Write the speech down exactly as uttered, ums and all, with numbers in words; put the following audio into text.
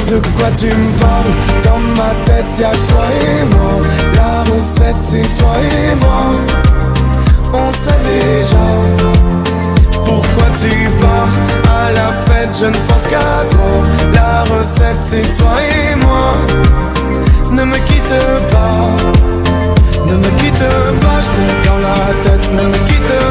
De quoi tu me parles? Dans ma tête y'a toi et moi. La recette c'est toi et moi. On sait déjà. Pourquoi tu pars à la fête? Je ne pense qu'à toi. La recette c'est toi et moi. Ne me quitte pas. Ne me quitte pas, je te dans la tête. Ne me quitte